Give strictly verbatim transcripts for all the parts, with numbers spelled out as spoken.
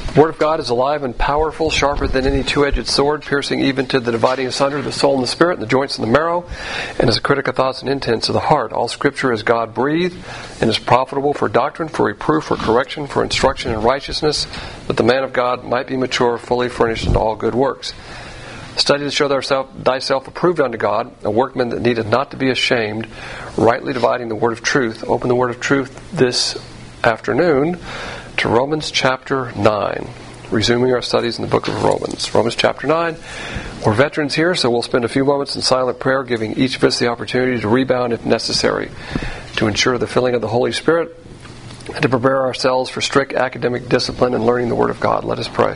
The Word of God is alive and powerful, sharper than any two-edged sword, piercing even to the dividing asunder the soul and the spirit, and the joints and the marrow, and is a critic of thoughts and intents of the heart. All Scripture is God-breathed and is profitable for doctrine, for reproof, for correction, for instruction in righteousness, that the man of God might be mature, fully furnished unto all good works. Study to show thyself, thyself approved unto God, a workman that needeth not to be ashamed, rightly dividing the word of truth. Open the word of truth this afternoon to Romans chapter nine. Resuming our studies in the book of Romans. Romans chapter nine. We're veterans here, so we'll spend a few moments in silent prayer, giving each of us the opportunity to rebound if necessary, to ensure the filling of the Holy Spirit, and to prepare ourselves for strict academic discipline and learning the Word of God. Let us pray.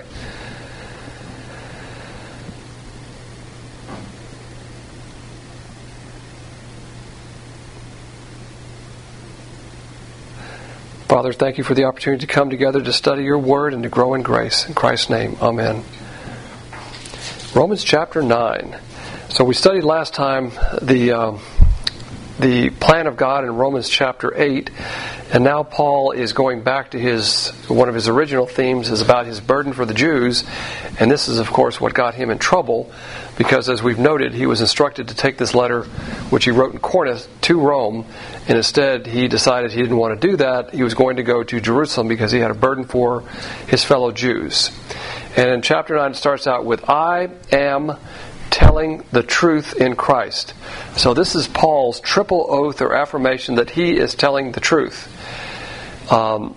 Father, thank you for the opportunity to come together to study your word and to grow in grace. In Christ's name, amen. Romans chapter nine. So we studied last time the uh, the plan of God in Romans chapter eight, and now Paul is going back to his one of his original themes is about his burden for the Jews, and this is of course what got him in trouble, because as we've noted, he was instructed to take this letter, which he wrote in Corinth, to Rome, and instead he decided he didn't want to do that. He was going to go to Jerusalem because he had a burden for his fellow Jews. And in chapter nine it starts out with, I am telling the truth in Christ. So this is Paul's triple oath or affirmation that he is telling the truth. Um,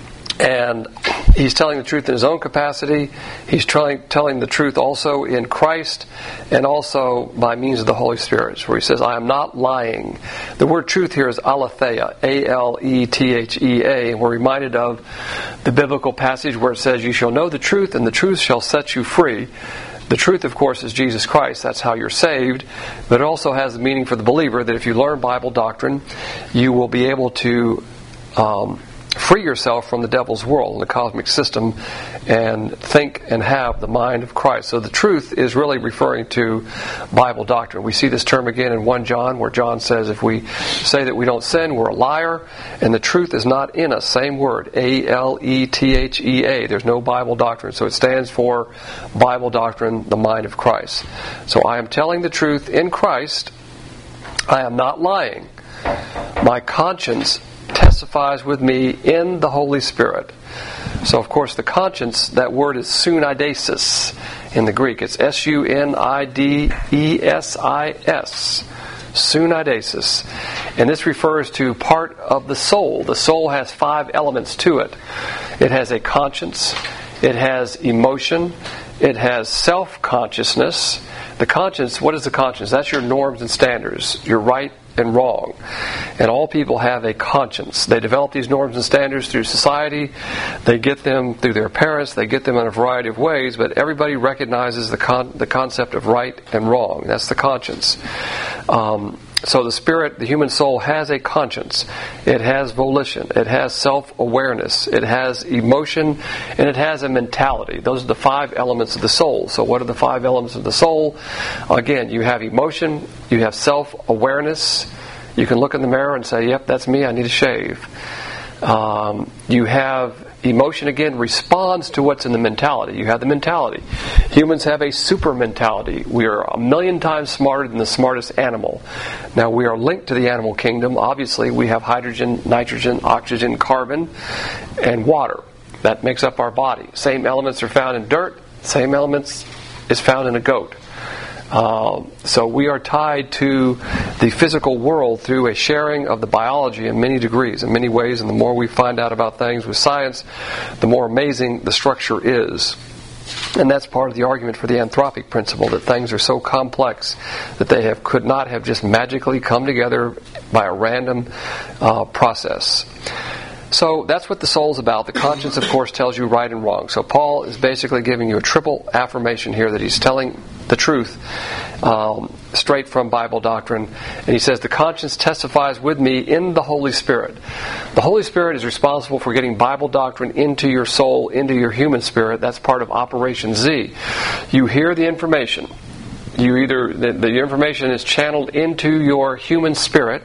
and he's telling the truth in his own capacity. He's telling, telling the truth also in Christ, and also by means of the Holy Spirit, where he says, I am not lying. The word truth here is aletheia, A L E T H E A, and we're reminded of the biblical passage where it says, you shall know the truth, and the truth shall set you free. The truth, of course, is Jesus Christ. That's how you're saved. But it also has the meaning for the believer that if you learn Bible doctrine, you will be able to um, free yourself from the devil's world and the cosmic system and think and have the mind of Christ. So the truth is really referring to Bible doctrine. We see this term again in First John, where John says if we say that we don't sin, we're a liar, and the truth is not in us. Same word, A L E T H E A. There's no Bible doctrine. So it stands for Bible doctrine, the mind of Christ. So I am telling the truth in Christ. I am not lying. My conscience testifies with me in the Holy Spirit. So, of course, the conscience, that word is sunidesis in the Greek. It's S U N I D E S I S. Sunidesis. And this refers to part of the soul. The soul has five elements to it. It has a conscience. It has emotion. It has self-consciousness. The conscience, what is the conscience? That's your norms and standards. Your right and wrong. And all people have a conscience. They develop these norms and standards through society. They get them through their parents. They get them in a variety of ways, but everybody recognizes the con- the concept of right and wrong. That's the conscience. Um, so the spirit, the human soul, has a conscience. It has volition. It has self-awareness. It has emotion. And it has a mentality. Those are the five elements of the soul. So what are the five elements of the soul? Again, you have emotion. You have self-awareness. You can look in the mirror and say, yep, that's me, I need a shave. Um, you have emotion, again, responds to what's in the mentality. You have the mentality. Humans have a super mentality. We are a million times smarter than the smartest animal. Now, we are linked to the animal kingdom. Obviously, we have hydrogen, nitrogen, oxygen, carbon, and water. That makes up our body. Same elements are found in dirt. Same elements is found in a goat. Uh, so we are tied to the physical world through a sharing of the biology in many degrees, in many ways, and the more we find out about things with science, the more amazing the structure is. And that's part of the argument for the anthropic principle, that things are so complex that they have could not have just magically come together by a random uh, process. So that's what the soul's about. The conscience, of course, tells you right and wrong. So Paul is basically giving you a triple affirmation here that he's telling the truth um, straight from Bible doctrine. And he says, the conscience testifies with me in the Holy Spirit. The Holy Spirit is responsible for getting Bible doctrine into your soul, into your human spirit. That's part of Operation Z. You hear the information. you either the, the information is channeled into your human spirit,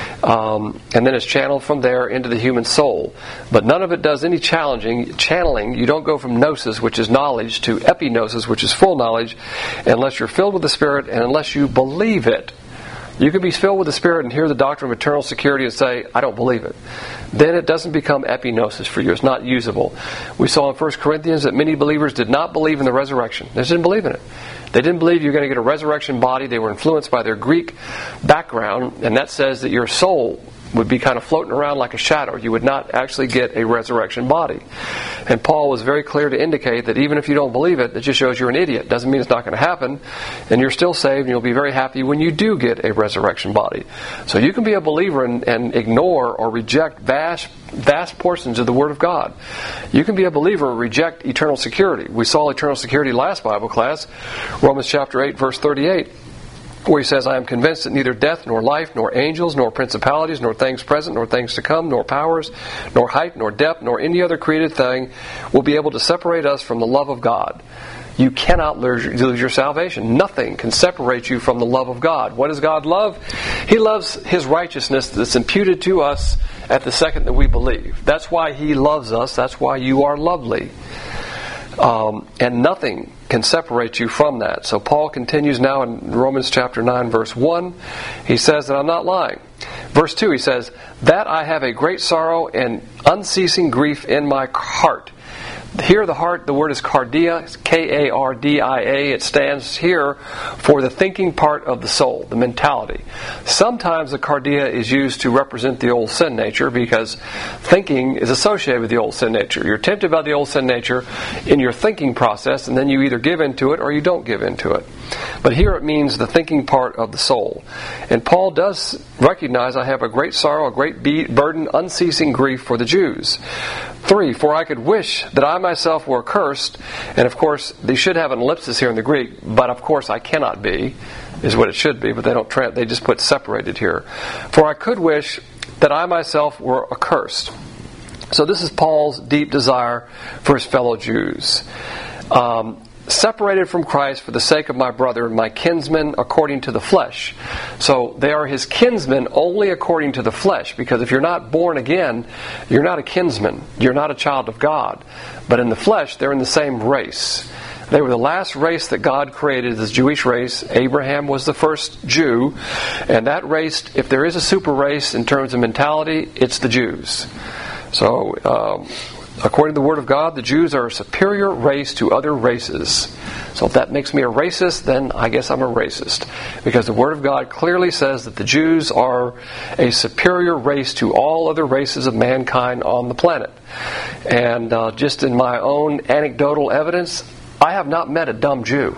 um, and then it's channeled from there into the human soul. But none of it does any challenging channeling. You don't go from gnosis, which is knowledge, to epignosis, which is full knowledge, unless you're filled with the Spirit and unless you believe it. You can be filled with the Spirit and hear the doctrine of eternal security and say, I don't believe it. Then it doesn't become epignosis for you. It's not usable. We saw in First Corinthians that many believers did not believe in the resurrection. They just didn't believe in it. They didn't believe you're going to get a resurrection body. They were influenced by their Greek background, and that says that your soul would be kind of floating around like a shadow. You would not actually get a resurrection body. And Paul was very clear to indicate that even if you don't believe it, it just shows you're an idiot. Doesn't mean it's not going to happen. And you're still saved, and you'll be very happy when you do get a resurrection body. So you can be a believer and, and ignore or reject vast, vast portions of the Word of God. You can be a believer and reject eternal security. We saw eternal security last Bible class, Romans chapter eight, verse thirty-eight. Where he says, I am convinced that neither death, nor life, nor angels, nor principalities, nor things present, nor things to come, nor powers, nor height, nor depth, nor any other created thing will be able to separate us from the love of God. You cannot lose your salvation. Nothing can separate you from the love of God. What does God love? He loves His righteousness that's imputed to us at the second that we believe. That's why He loves us. That's why you are lovely. Um, and nothing can separate you from that. So Paul continues now in Romans chapter nine, verse one. He says that I'm not lying. Verse two, he says, that I have a great sorrow and unceasing grief in my heart. Here the heart, the word is cardia, K A R D I A. It stands here for the thinking part of the soul, the mentality. Sometimes the cardia is used to represent the old sin nature because thinking is associated with the old sin nature. You're tempted by the old sin nature in your thinking process, and then you either give into it or you don't give into it. But here it means the thinking part of the soul. And Paul does recognize I have a great sorrow, a great be- burden, unceasing grief for the Jews. Three, for I could wish that I myself were accursed. And of course, they should have an ellipsis here in the Greek, but of course I cannot be, is what it should be, but they don't. Tra- they just put separated here. For I could wish that I myself were accursed. So this is Paul's deep desire for his fellow Jews. Um, separated from Christ for the sake of my brother, my kinsman according to the flesh. So they are his kinsmen only according to the flesh, because if you're not born again, you're not a kinsman. You're not a child of God. But in the flesh, they're in the same race. They were the last race that God created, this Jewish race. Abraham was the first Jew. And that race, if there is a super race in terms of mentality, it's the Jews. So, um, according to the Word of God, the Jews are a superior race to other races. So if that makes me a racist, then I guess I'm a racist. Because the Word of God clearly says that the Jews are a superior race to all other races of mankind on the planet. And uh, just in my own anecdotal evidence, I have not met a dumb Jew.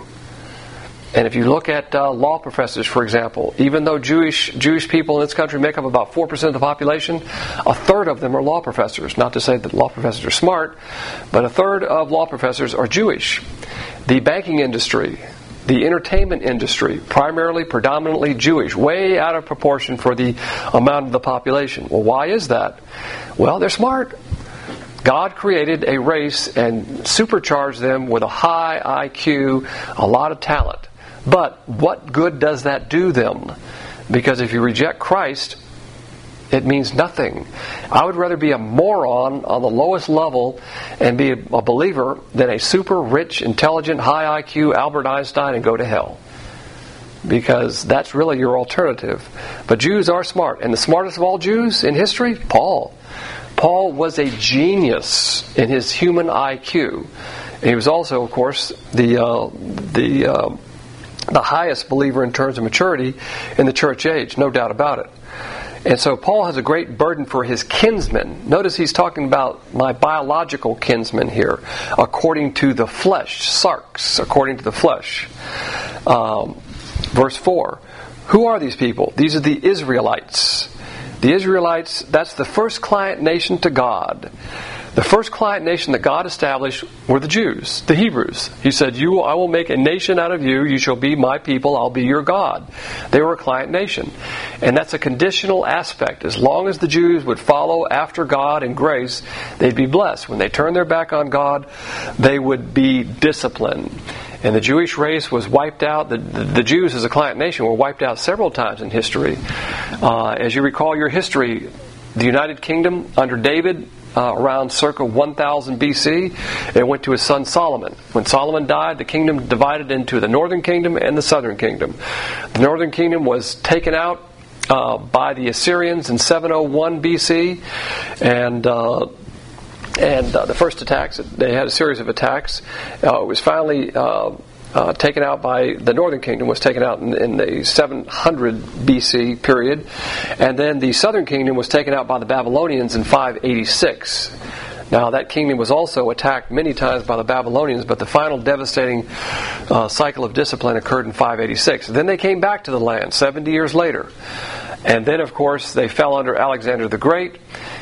And if you look at uh, law professors, for example, even though Jewish Jewish people in this country make up about four percent of the population, a third of them are law professors. Not to say that law professors are smart, but a third of law professors are Jewish. The banking industry, the entertainment industry, primarily, predominantly Jewish, way out of proportion for the amount of the population. Well, why is that? Well, they're smart. God created a race and supercharged them with a high I Q, a lot of talent. But what good does that do them? Because if you reject Christ, it means nothing. I would rather be a moron on the lowest level and be a believer than a super rich, intelligent, high I Q Albert Einstein and go to hell. Because that's really your alternative. But Jews are smart. And the smartest of all Jews in history? Paul. Paul was a genius in his human I Q. And he was also, of course, the uh, the uh, the highest believer in terms of maturity in the church age, no doubt about it. And so Paul has a great burden for his kinsmen. Notice he's talking about my biological kinsmen here, according to the flesh, sarx, according to the flesh. Um, verse four, who are these people? These are the Israelites. The Israelites, that's the first client nation to God. The first client nation that God established were the Jews, the Hebrews. He said, "You, I will make a nation out of you. You shall be my people. I'll be your God." They were a client nation. And that's a conditional aspect. As long as the Jews would follow after God in grace, they'd be blessed. When they turned their back on God, they would be disciplined. And the Jewish race was wiped out. The, the, the Jews as a client nation were wiped out several times in history. Uh, as you recall your history, the United Kingdom under David, uh, around circa one thousand B C, it went to his son Solomon. When Solomon died, the kingdom divided into the northern kingdom and the southern kingdom. The northern kingdom was taken out uh, by the Assyrians in seven oh one B C, and uh, and uh, the first attacks, they had a series of attacks. Uh, it was finally uh, Uh, taken out by the northern kingdom, was taken out in, in the seven hundred B C period, and then the southern kingdom was taken out by the Babylonians in five eighty-six. Now that kingdom was also attacked many times by the Babylonians, but the final devastating uh, cycle of discipline occurred in five eighty-six. Then they came back to the land seventy years later, and then of course they fell under Alexander the Great,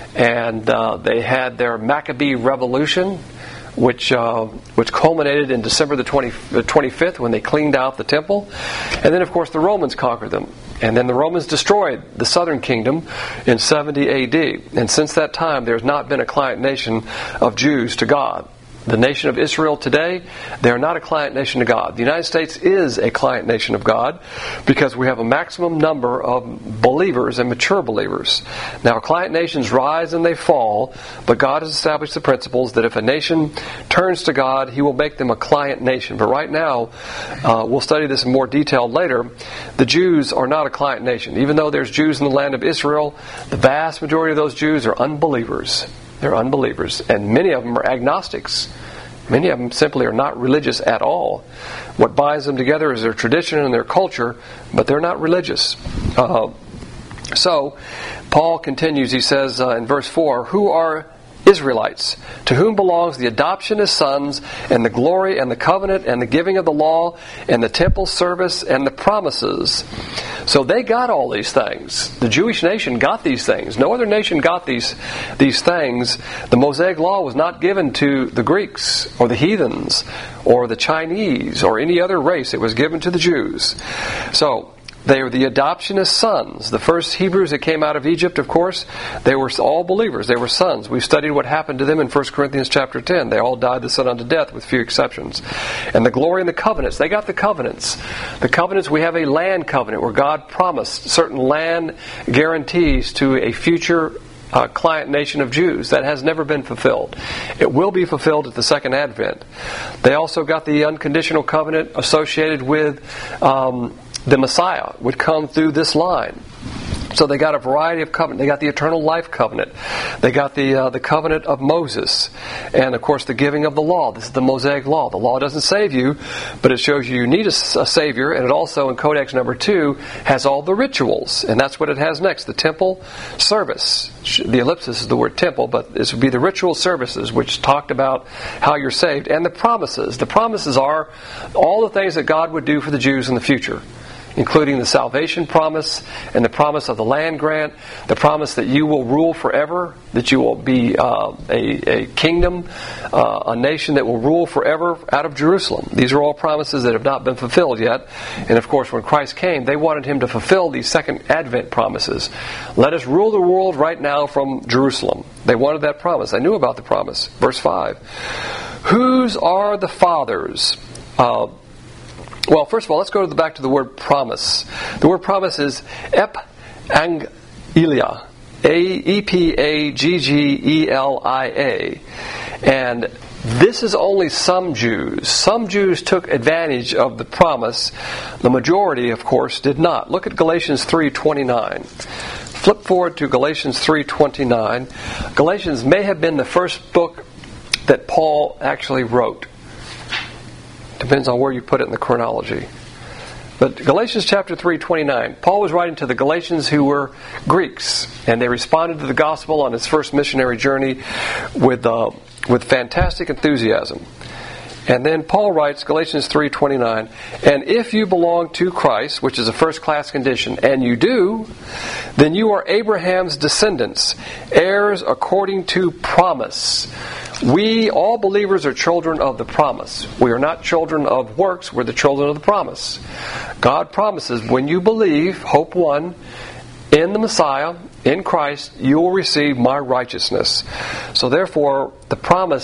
and uh, they had their Maccabee Revolution, which uh, which culminated in December the twenty-fifth when they cleaned out the temple. And then, of course, the Romans conquered them. And then the Romans destroyed the southern kingdom in seventy A D. And since that time, there's not been a client nation of Jews to God. The nation of Israel today, they are not a client nation to God. The United States is a client nation of God because we have a maximum number of believers and mature believers. Now, client nations rise and they fall, but God has established the principles that if a nation turns to God, He will make them a client nation. But right now, uh, we'll study this in more detail later, the Jews are not a client nation. Even though there's Jews in the land of Israel, the vast majority of those Jews are unbelievers. They're unbelievers, and many of them are agnostics. Many of them simply are not religious at all. What binds them together is their tradition and their culture, but they're not religious. Uh, so, Paul continues, he says uh, in verse four, who are Israelites, to whom belongs the adoption as sons, and the glory, and the covenant, and the giving of the law, and the temple service, and the promises. So they got all these things. The Jewish nation got these things. No other nation got these, these things. The Mosaic Law was not given to the Greeks, or the heathens, or the Chinese, or any other race. It was given to the Jews. So, they were the adoption as sons. The first Hebrews that came out of Egypt, of course, they were all believers. They were sons. We've studied what happened to them in First Corinthians chapter ten. They all died the son unto death, with few exceptions. And the glory and the covenants. They got the covenants. The covenants, we have a land covenant where God promised certain land guarantees to a future Uh, client nation of Jews. That has never been fulfilled. It will be fulfilled at the second advent. They also got the unconditional covenant associated with um, the Messiah would come through this line. So they got a variety of covenant. They got the eternal life covenant. They got the uh, the covenant of Moses. And, of course, the giving of the law. This is the Mosaic Law. The law doesn't save you, but it shows you you need a, a Savior. And it also, in Codex number two, has all the rituals. And that's what it has next, the temple service. The ellipsis is the word temple, but this would be the ritual services, which talked about how you're saved. And the promises. The promises are all the things that God would do for the Jews in the future, including the salvation promise and the promise of the land grant, the promise that you will rule forever, that you will be uh, a, a kingdom, uh, a nation that will rule forever out of Jerusalem. These are all promises that have not been fulfilled yet. And of course, when Christ came, they wanted Him to fulfill these second advent promises. Let us rule the world right now from Jerusalem. They wanted that promise. They knew about the promise. Verse five. Whose are the fathers? Uh, Well, first of all, let's go to the, back to the word promise. The word promise is ep-ang-elia, E P A G G E L I A. And this is only some Jews. Some Jews took advantage of the promise. The majority, of course, did not. Look at Galatians three twenty-nine. Flip forward to Galatians three twenty-nine. Galatians may have been the first book that Paul actually wrote. Depends on where you put it in the chronology. But Galatians chapter three twenty-nine, Paul was writing to the Galatians who were Greeks, and they responded to the gospel on his first missionary journey with uh, with fantastic enthusiasm. And then Paul writes, Galatians three twenty-nine, and if you belong to Christ, which is a first-class condition, and you do, then you are Abraham's descendants, heirs according to promise. We, all believers, are children of the promise. We are not children of works, we're the children of the promise. God promises, when you believe, hope one, in the Messiah, in Christ, you will receive my righteousness. So therefore, the promise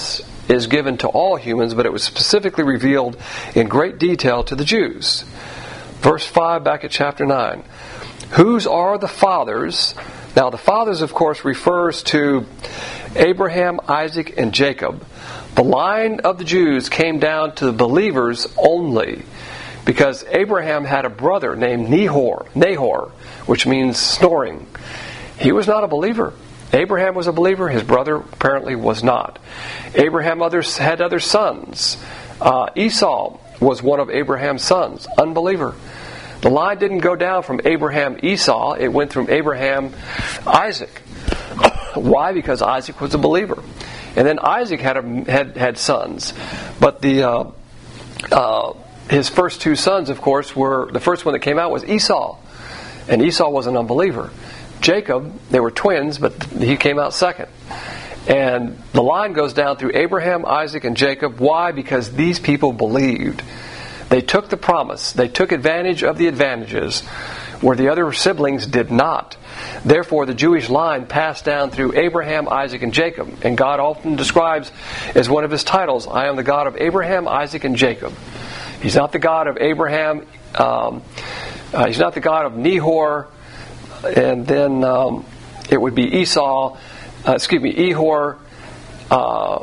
is given to all humans, but it was specifically revealed in great detail to the Jews. Verse five back at chapter nine. Whose are the fathers? Now the fathers, of course, refers to Abraham, Isaac, and Jacob. The line of the Jews came down to the believers only, because Abraham had a brother named Nahor, Nahor, which means snoring. He was not a believer. Abraham was a believer. His brother apparently was not. Abraham others had other sons. Uh, Esau was one of Abraham's sons, unbeliever. The line didn't go down from Abraham Esau. It went from Abraham Isaac. Why? Because Isaac was a believer. And then Isaac had a, had, had sons. But the uh, uh, his first two sons, of course, were, the first one that came out was Esau. And Esau was an unbeliever. Jacob, they were twins, but he came out second. And the line goes down through Abraham, Isaac, and Jacob. Why? Because these people believed. They took the promise. They took advantage of the advantages where the other siblings did not. Therefore, the Jewish line passed down through Abraham, Isaac, and Jacob. And God often describes as one of His titles, I am the God of Abraham, Isaac, and Jacob. He's not the God of Abraham. Um, uh, he's not the God of Nahor. And then um, it would be Esau, uh, excuse me, Ehor, uh,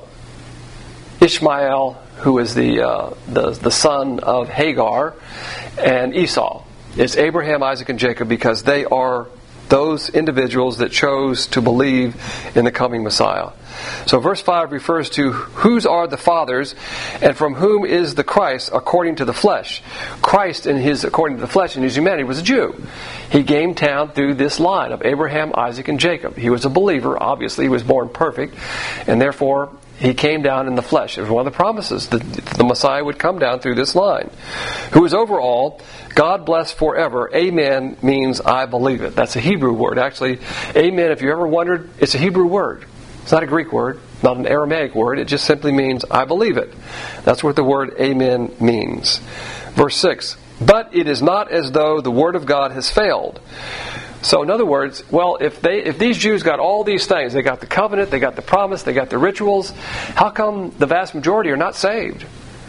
Ishmael, who is the, uh, the the son of Hagar, and Esau. It's Abraham, Isaac, and Jacob because they are those individuals that chose to believe in the coming Messiah. So verse five refers to whose are the fathers and from whom is the Christ according to the flesh. Christ in his according to the flesh in his humanity was a Jew. He came down through this line of Abraham, Isaac, and Jacob. He was a believer. Obviously, he was born perfect, and therefore He came down in the flesh. It was one of the promises that the Messiah would come down through this line. Who is over all, God bless forever. Amen means I believe it. That's a Hebrew word. Actually, amen, if you ever wondered, it's a Hebrew word. It's not a Greek word, not an Aramaic word. It just simply means I believe it. That's what the word amen means. Verse six, but it is not as though the word of God has failed. So in other words, well, if they if these Jews got all these things, they got the covenant, they got the promise, they got the rituals, how come the vast majority are not saved?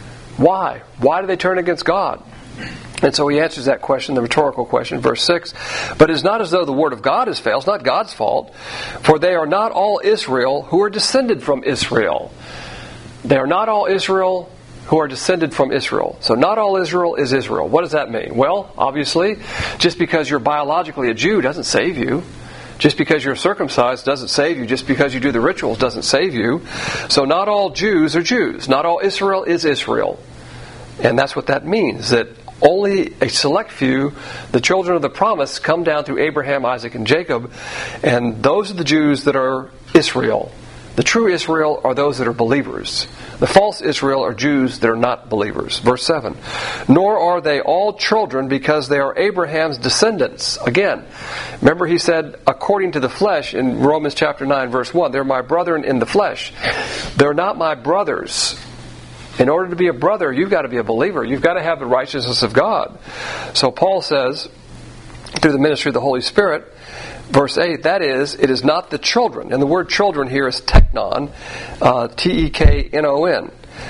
Why? Why do they turn against God? And so he answers that question, the rhetorical question, verse six. But it is not as though the word of God has failed. It's not God's fault. For they are not all Israel who are descended from Israel. They are not all Israel who are descended from Israel. So not all Israel is Israel. What does that mean? Well, obviously, just because you're biologically a Jew doesn't save you. Just because you're circumcised doesn't save you. Just because you do the rituals doesn't save you. So not all Jews are Jews. Not all Israel is Israel. And that's what that means, that only a select few, the children of the promise, come down through Abraham, Isaac, and Jacob. And those are the Jews that are Israel. The true Israel are those that are believers. The false Israel are Jews that are not believers. Verse seven. Nor are they all children because they are Abraham's descendants. Again, remember he said, according to the flesh in Romans chapter nine, verse one, they're my brethren in the flesh. They're not my brothers. In order to be a brother, you've got to be a believer. You've got to have the righteousness of God. So Paul says, through the ministry of the Holy Spirit, verse eight, that is, it is not the children. And the word children here is teknon, uh, T E K N O N.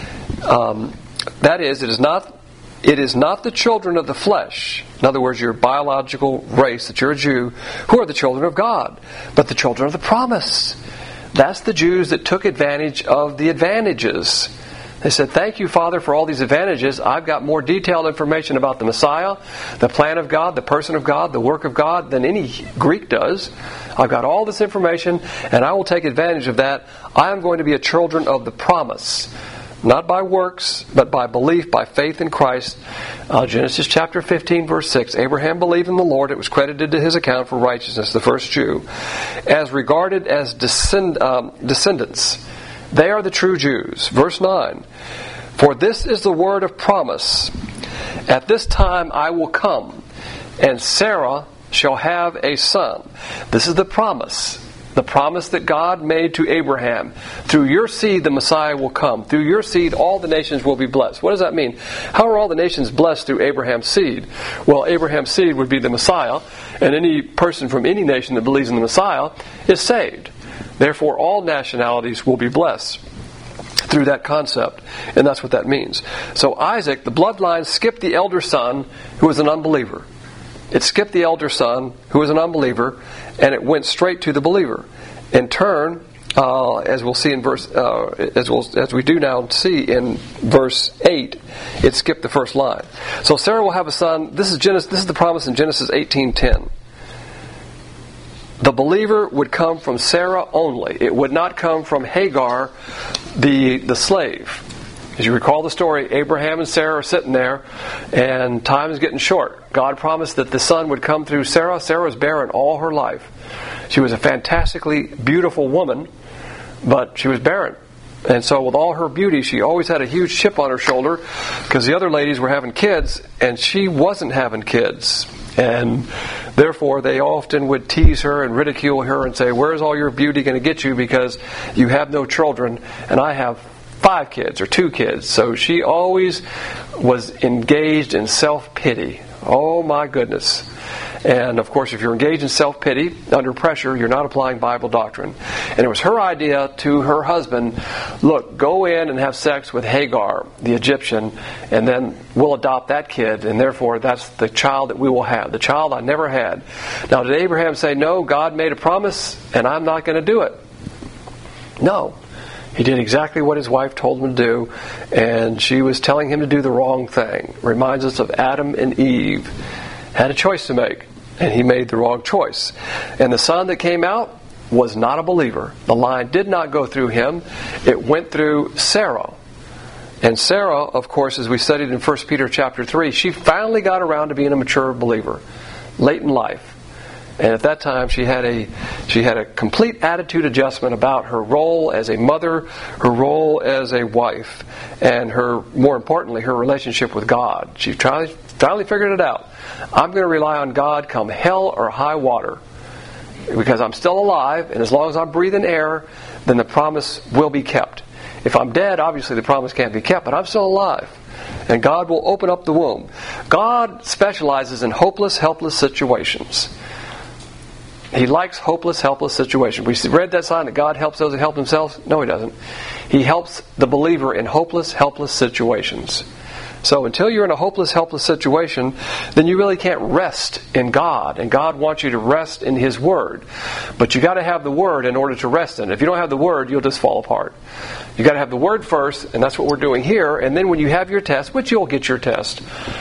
Um, that is, it is not it is not the children of the flesh. In other words, your biological race, that you're a Jew, who are the children of God, but the children of the promise. That's the Jews that took advantage of the advantages. They said, thank you, Father, for all these advantages. I've got more detailed information about the Messiah, the plan of God, the person of God, the work of God than any Greek does. I've got all this information, and I will take advantage of that. I am going to be a children of the promise. Not by works, but by belief, by faith in Christ. Uh, Genesis chapter fifteen, verse six. Abraham believed in the Lord. It was credited to his account for righteousness, the first Jew. As regarded as descend, um, descendants. They are the true Jews. Verse nine. For this is the word of promise. At this time I will come, and Sarah shall have a son. This is the promise. The promise that God made to Abraham. Through your seed the Messiah will come. Through your seed all the nations will be blessed. What does that mean? How are all the nations blessed through Abraham's seed? Well, Abraham's seed would be the Messiah, and any person from any nation that believes in the Messiah is saved. Therefore, all nationalities will be blessed. through that concept, and that's what that means. So Isaac, the bloodline skipped the elder son, who was an unbeliever. It skipped the elder son, who was an unbeliever, and it went straight to the believer. In turn, uh, as we'll see in verse, uh, as we'll, as we do now see in verse eight, it skipped the first line. So Sarah will have a son. This is Genesis. This is the promise in Genesis eighteen ten. The believer would come from Sarah only. It would not come from Hagar, the the slave. As you recall the story, Abraham and Sarah are sitting there, and time is getting short. God promised that the son would come through Sarah. Sarah was barren all her life. She was a fantastically beautiful woman, but she was barren. And so with all her beauty, she always had a huge chip on her shoulder because the other ladies were having kids, and she wasn't having kids. And therefore, they often would tease her and ridicule her and say, "Where's all your beauty going to get you because you have no children, and I have five kids or two kids." So she always was engaged in self-pity. Oh my goodness. And of course, if you're engaged in self-pity, under pressure, you're not applying Bible doctrine. And it was her idea to her husband, look, go in and have sex with Hagar, the Egyptian, and then we'll adopt that kid, and therefore that's the child that we will have, the child I never had. Now, did Abraham say, no, God made a promise, and I'm not going to do it? No. He did exactly what his wife told him to do, and she was telling him to do the wrong thing. Reminds us of Adam and Eve. Had a choice to make, and he made the wrong choice. And the son that came out was not a believer. The line did not go through him. It went through Sarah. And Sarah, of course, as we studied in First Peter chapter three, she finally got around to being a mature believer, late in life. And at that time, she had a she had a complete attitude adjustment about her role as a mother, her role as a wife, and her, more importantly, her relationship with God. She finally, finally figured it out. I'm going to rely on God come hell or high water, because I'm still alive, and as long as I'm breathing air, then the promise will be kept. If I'm dead, obviously the promise can't be kept, but I'm still alive. And God will open up the womb. God specializes in hopeless, helpless situations. He likes hopeless, helpless situations. We read that sign that God helps those who help themselves. No, He doesn't. He helps the believer in hopeless, helpless situations. So until you're in a hopeless, helpless situation, then you really can't rest in God. And God wants you to rest in His Word. But you got to have the Word in order to rest in it. If you don't have the Word, you'll just fall apart. You got to have the Word first, and that's what we're doing here. And then when you have your test, which you'll get your test,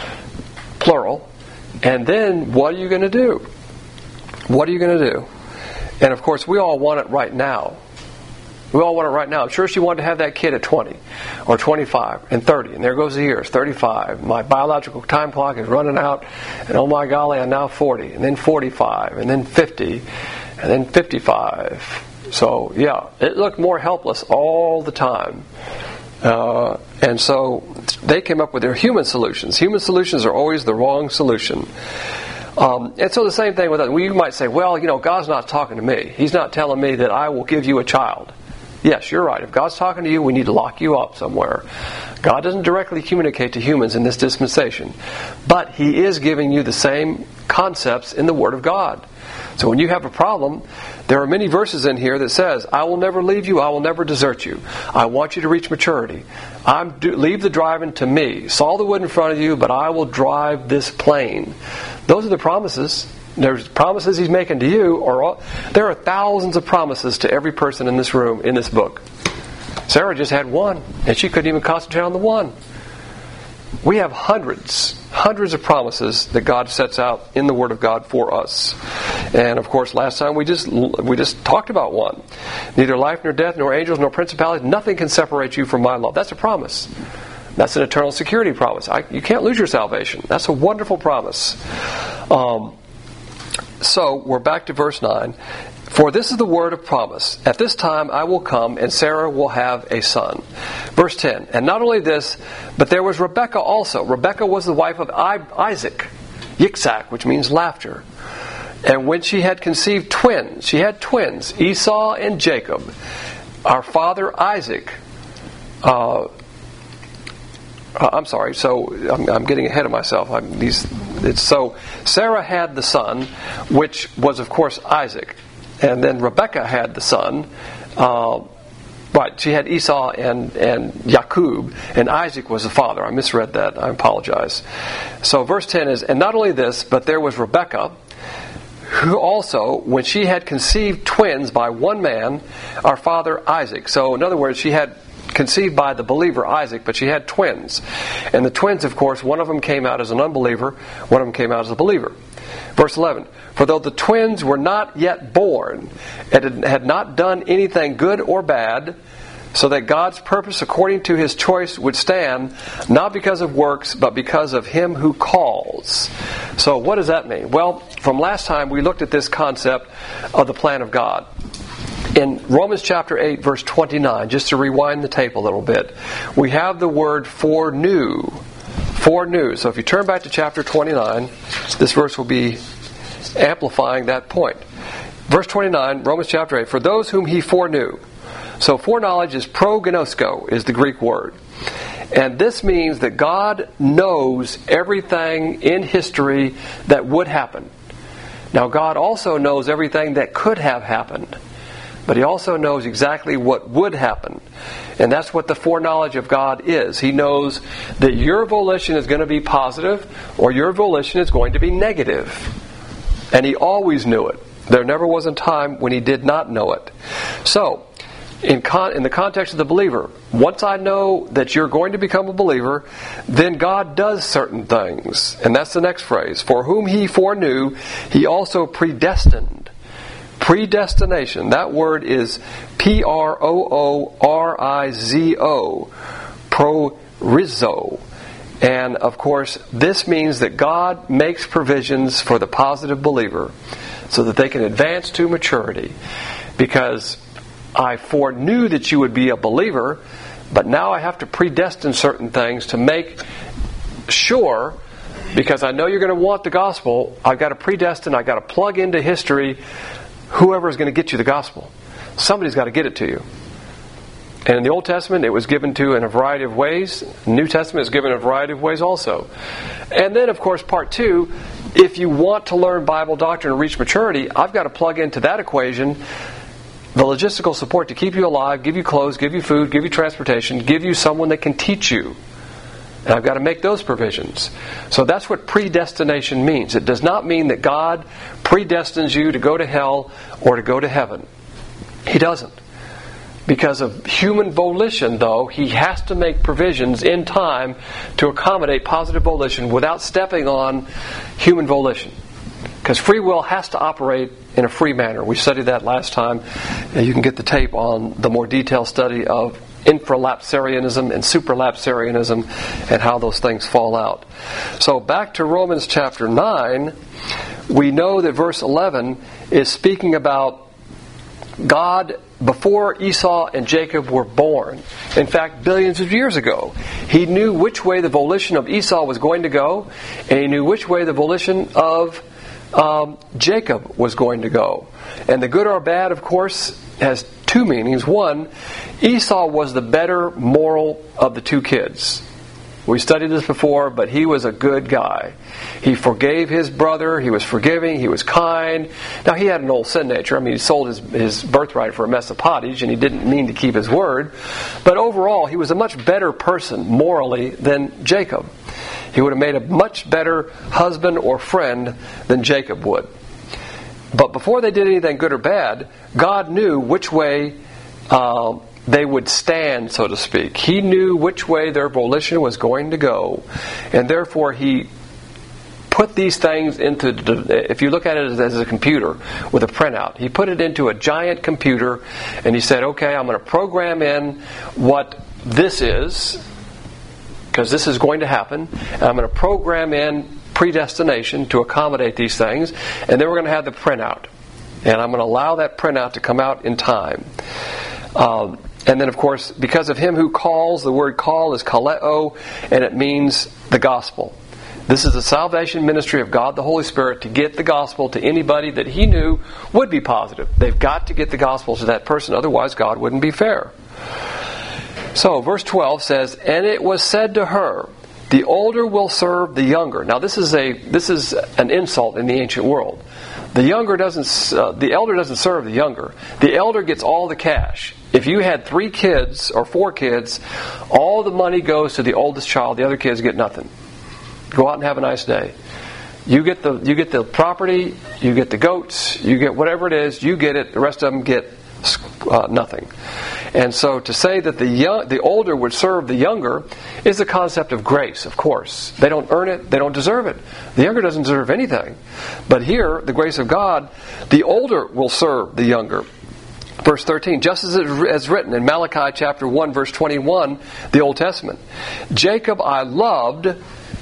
plural, and then what are you going to do? What are you going to do? And of course, we all want it right now. We all want it right now. I'm sure she wanted to have that kid at twenty, or twenty-five, and thirty. And there goes the years, thirty-five. My biological time clock is running out. And oh my golly, I'm now forty. And then forty-five. And then fifty. And then fifty-five. So, yeah, it looked more helpless all the time. Uh, and so they came up with their human solutions. Human solutions are always the wrong solution. Um, and so the same thing with us. Well, you might say, well, you know, God's not talking to me. He's not telling me that I will give you a child. Yes, you're right. If God's talking to you, we need to lock you up somewhere. God doesn't directly communicate to humans in this dispensation. But He is giving you the same concepts in the Word of God. So when you have a problem, there are many verses in here that says, I will never leave you, I will never desert you. I want you to reach maturity. I'm do, leave the driving to me. Saw the wood in front of you, but I will drive this plane. Those are the promises. There's promises He's making to you. Or all, there are thousands of promises to every person in this room, in this book. Sarah just had one, and she couldn't even concentrate on the one. We have hundreds, hundreds of promises that God sets out in the Word of God for us. And of course, last time we just we just talked about one. Neither life nor death, nor angels, nor principalities, nothing can separate you from my love. That's a promise. That's an eternal security promise. I, you can't lose your salvation. That's a wonderful promise. Um, so, we're back to verse nine. For this is the word of promise. At this time I will come, and Sarah will have a son. Verse ten. And not only this, but there was Rebekah also. Rebekah was the wife of Isaac, Yitzhak, which means laughter. And when she had conceived twins, she had twins, Esau and Jacob. Our father Isaac, uh, I'm sorry, so I'm, I'm getting ahead of myself. I'm, these, it's, so Sarah had the son, which was of course Isaac. And then Rebekah had the son, uh, Right, she had Esau and, and Jacob, and Isaac was the father. I misread that. I apologize. So verse ten is, and not only this, but there was Rebekah, who also, when she had conceived twins by one man, our father Isaac. So in other words, she had conceived by the believer Isaac, but she had twins. And the twins, of course, one of them came out as an unbeliever, one of them came out as a believer. Verse eleven, for though the twins were not yet born, and had not done anything good or bad, so that God's purpose according to His choice would stand, not because of works, but because of Him who calls. So what does that mean? Well, from last time we looked at this concept of the plan of God. In Romans chapter eight, verse twenty-nine, just to rewind the tape a little bit, we have the word foreknew. Foreknew. So if you turn back to chapter twenty-nine, this verse will be amplifying that point. Verse twenty-nine, Romans chapter eight, for those whom He foreknew. So foreknowledge is prognosko, is the Greek word. And this means that God knows everything in history that would happen. Now God also knows everything that could have happened. But He also knows exactly what would happen. And that's what the foreknowledge of God is. He knows that your volition is going to be positive or your volition is going to be negative. And He always knew it. There never was a time when He did not know it. So, in, con- in the context of the believer, once I know that you're going to become a believer, then God does certain things. And that's the next phrase. For whom He foreknew, He also predestined. Predestination, that word is P R O O R I Z O, prorizo. And of course, this means that God makes provisions for the positive believer so that they can advance to maturity. Because I foreknew that you would be a believer, but now I have to predestine certain things to make sure, because I know you're going to want the gospel, I've got to predestine, I've got to plug into history whoever is going to get you the gospel. Somebody's got to get it to you. And in the Old Testament, it was given to in a variety of ways. The New Testament is given in a variety of ways also. And then, of course, part two, if you want to learn Bible doctrine and reach maturity, I've got to plug into that equation the logistical support to keep you alive, give you clothes, give you food, give you transportation, give you someone that can teach you. And I've got to make those provisions. So that's what predestination means. It does not mean that God predestines you to go to hell or to go to heaven. He doesn't. Because of human volition, though, He has to make provisions in time to accommodate positive volition without stepping on human volition. Because free will has to operate in a free manner. We studied that last time. You can get the tape on the more detailed study of infralapsarianism and supralapsarianism and how those things fall out. So back to Romans chapter nine, we know that verse eleven is speaking about God before Esau and Jacob were born. In fact, billions of years ago. He knew which way the volition of Esau was going to go, and He knew which way the volition of um, Jacob was going to go. And the good or bad, of course, has two meanings. One, Esau was the better moral of the two kids. We studied this before, but he was a good guy. He forgave his brother. He was forgiving. He was kind. Now, he had an old sin nature. I mean, he sold his, his birthright for a mess of pottage, and he didn't mean to keep his word. But overall, he was a much better person morally than Jacob. He would have made a much better husband or friend than Jacob would. But before they did anything good or bad, God knew which way uh, they would stand, so to speak. He knew which way their volition was going to go. And therefore, He put these things into, if you look at it as, as a computer with a printout, He put it into a giant computer and He said, okay, I'm going to program in what this is, because this is going to happen, and I'm going to program in predestination to accommodate these things, and then we're going to have the printout, and I'm going to allow that printout to come out in time. Um, and then, of course, because of Him who calls, the word call is kaleo, and it means the gospel. This is the salvation ministry of God the Holy Spirit to get the gospel to anybody that He knew would be positive. They've got to get the gospel to that person, otherwise God wouldn't be fair. So, verse twelve says, and it was said to her, the older will serve the younger. Now, this is a this is an insult in the ancient world. The younger doesn't, uh, the elder doesn't serve the younger. The elder gets all the cash. If you had three kids or four kids, all the money goes to the oldest child. The other kids get nothing. Go out and have a nice day. You get the you get the property, you get the goats, you get whatever it is, you get it. The rest of them get uh, nothing. And so to say that the young, the older would serve the younger is the concept of grace, of course. They don't earn it, they don't deserve it. The younger doesn't deserve anything. But here, the grace of God, the older will serve the younger. Verse thirteen, just as it is written in Malachi chapter one, verse twenty-one, the Old Testament. Jacob I loved,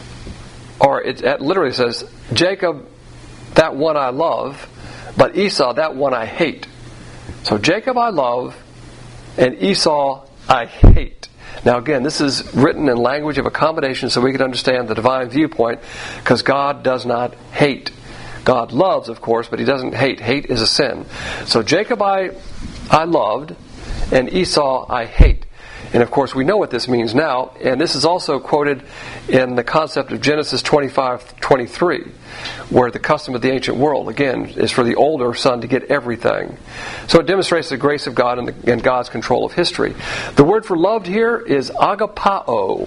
or it, it literally says, Jacob, that one I love, but Esau, that one I hate. So Jacob I love, and Esau I hate. Now again, this is written in language of accommodation so we can understand the divine viewpoint, because God does not hate. God loves, of course, but He doesn't hate. Hate is a sin. So Jacob I, I loved, and Esau I hate. And of course we know what this means now, and this is also quoted in the concept of Genesis twenty-five twenty-three, where the custom of the ancient world, again, is for the older son to get everything. So it demonstrates the grace of God and, the, and God's control of history. The word for loved here is agapao.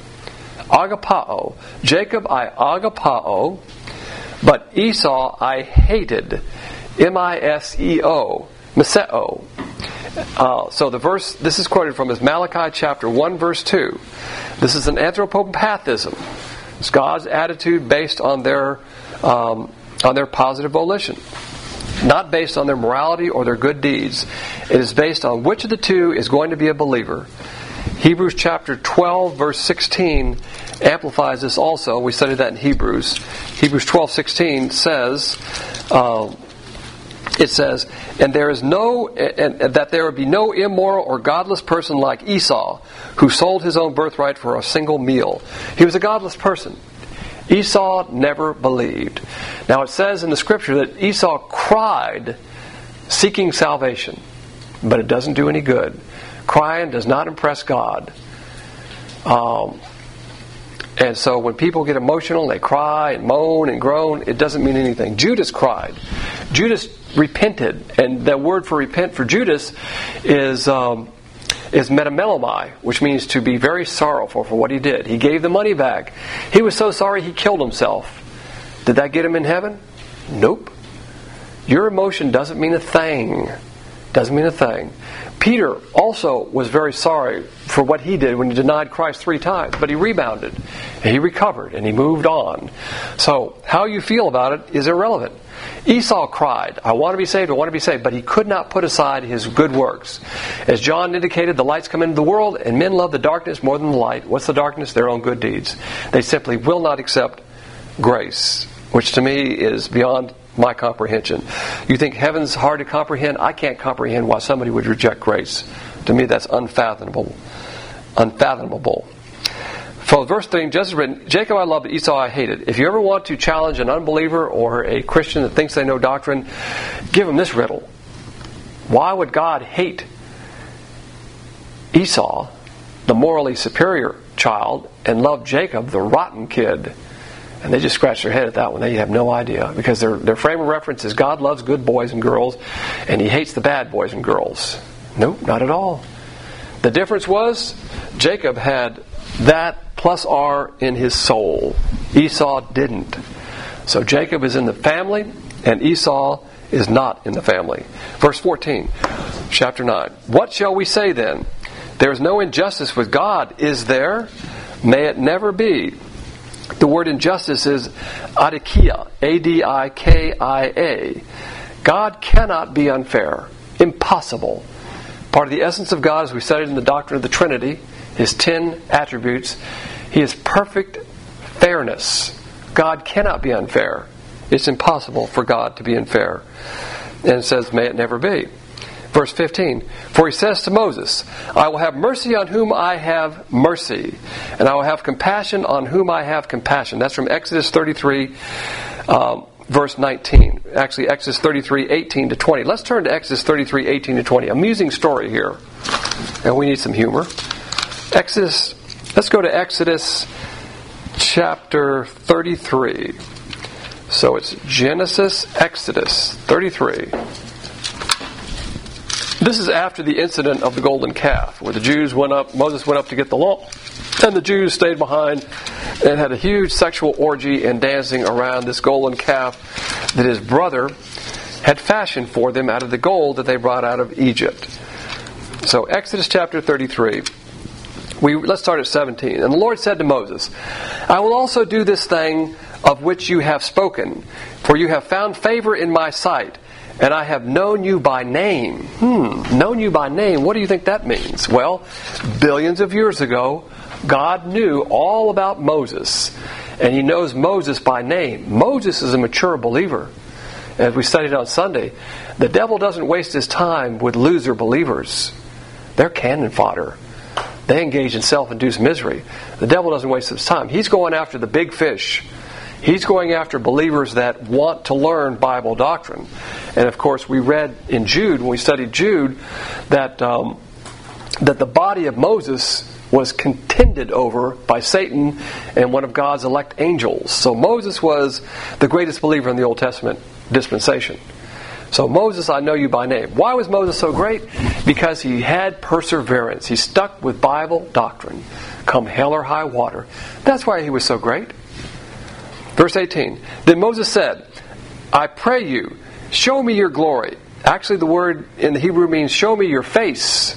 Agapao. Jacob I agapao, but Esau I hated. M I S E O. Miseo. Uh, so the verse this is quoted from is Malachi chapter one, verse two. This is an anthropopathism. It's God's attitude based on their um, on their positive volition, not based on their morality or their good deeds. It is based on which of the two is going to be a believer. Hebrews chapter twelve, verse sixteen amplifies this also. We studied that in Hebrews. Hebrews twelve sixteen says. Uh, It says, and there is no, and, and that there would be no immoral or godless person like Esau, who sold his own birthright for a single meal. He was a godless person. Esau never believed. Now it says in the scripture that Esau cried, seeking salvation, but it doesn't do any good. Crying does not impress God. Um, and so when people get emotional, they cry and moan and groan, it doesn't mean anything. Judas cried. Judas repented, and the word for repent for Judas is um, is metamelomai, which means to be very sorrowful for what he did. He gave the money back. He was so sorry he killed himself. Did that get him in heaven? Nope. Your emotion doesn't mean a thing. Doesn't mean a thing. Peter also was very sorry for what he did when he denied Christ three times, but he rebounded, and he recovered, and he moved on. So how you feel about it is irrelevant. Esau cried, I want to be saved, I want to be saved, but he could not put aside his good works. As John indicated, the light's come into the world, and men love the darkness more than the light. What's the darkness? Their own good deeds. They simply will not accept grace, which to me is beyond my comprehension. You think heaven's hard to comprehend? I can't comprehend why somebody would reject grace. To me, that's unfathomable. Unfathomable. So verse three, just as written, Jacob I loved, Esau I hated. If you ever want to challenge an unbeliever or a Christian that thinks they know doctrine, give them this riddle. Why would God hate Esau, the morally superior child, and love Jacob, the rotten kid? And they just scratch their head at that one. They have no idea. Because their, their frame of reference is God loves good boys and girls, and He hates the bad boys and girls. Nope, not at all. The difference was, Jacob had that plus R in his soul. Esau didn't. So Jacob is in the family, and Esau is not in the family. Verse fourteen, chapter nine. What shall we say then? There is no injustice with God, is there? May it never be. The word injustice is adikia, A D I K I A. God cannot be unfair. Impossible. Part of the essence of God, as we studied in the doctrine of the Trinity, His ten attributes, He is perfect fairness. God cannot be unfair. It's impossible for God to be unfair. And it says, may it never be. Verse fifteen, for He says to Moses, I will have mercy on whom I have mercy, and I will have compassion on whom I have compassion. That's from Exodus thirty-three, um, verse nineteen. Actually, Exodus thirty-three, eighteen to twenty. Let's turn to Exodus thirty-three, eighteen to twenty. Amusing story here. And we need some humor. Exodus, let's go to Exodus chapter thirty-three. So it's Genesis, Exodus thirty-three. This is after the incident of the golden calf, where the Jews went up, Moses went up to get the law, and the Jews stayed behind and had a huge sexual orgy and dancing around this golden calf that his brother had fashioned for them out of the gold that they brought out of Egypt. So Exodus chapter thirty-three. We, let's start at seventeen. And the Lord said to Moses, I will also do this thing of which you have spoken, for you have found favor in my sight, and I have known you by name. Hmm, known you by name. What do you think that means? Well, billions of years ago, God knew all about Moses, and He knows Moses by name. Moses is a mature believer. As we studied on Sunday, the devil doesn't waste his time with loser believers. They're cannon fodder. They engage in self-induced misery. The devil doesn't waste his time. He's going after the big fish. He's going after believers that want to learn Bible doctrine. And of course, we read in Jude, when we studied Jude, that um, that the body of Moses was contended over by Satan and one of God's elect angels. So Moses was the greatest believer in the Old Testament dispensation. So Moses, I know you by name. Why was Moses so great? Because he had perseverance. He stuck with Bible doctrine, come hell or high water. That's why he was so great. Verse eighteen. Then Moses said, I pray you, show me your glory. Actually, the word in the Hebrew means show me your face.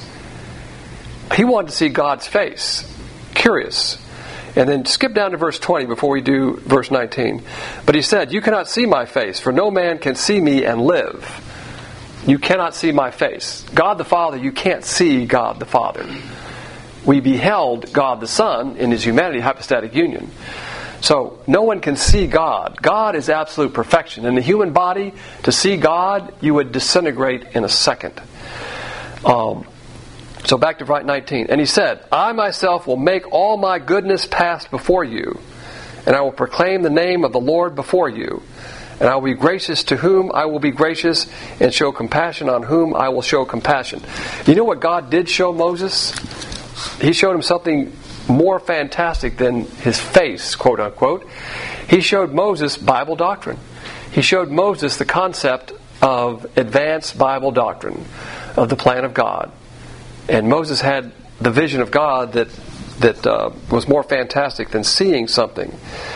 He wanted to see God's face. Curious. And then skip down to verse twenty before we do verse nineteen. But he said, you cannot see my face, for no man can see me and live. You cannot see my face. God the Father, you can't see God the Father. We beheld God the Son in His humanity, hypostatic union. So, no one can see God. God is absolute perfection. In the human body, to see God, you would disintegrate in a second. Um... So back to verse nineteen. And he said, I myself will make all my goodness pass before you, and I will proclaim the name of the Lord before you. And I will be gracious to whom I will be gracious, and show compassion on whom I will show compassion. You know what God did show Moses? He showed him something more fantastic than his face, quote unquote. He showed Moses Bible doctrine. He showed Moses the concept of advanced Bible doctrine, of the plan of God. And Moses had the vision of God that that uh, was more fantastic than seeing something.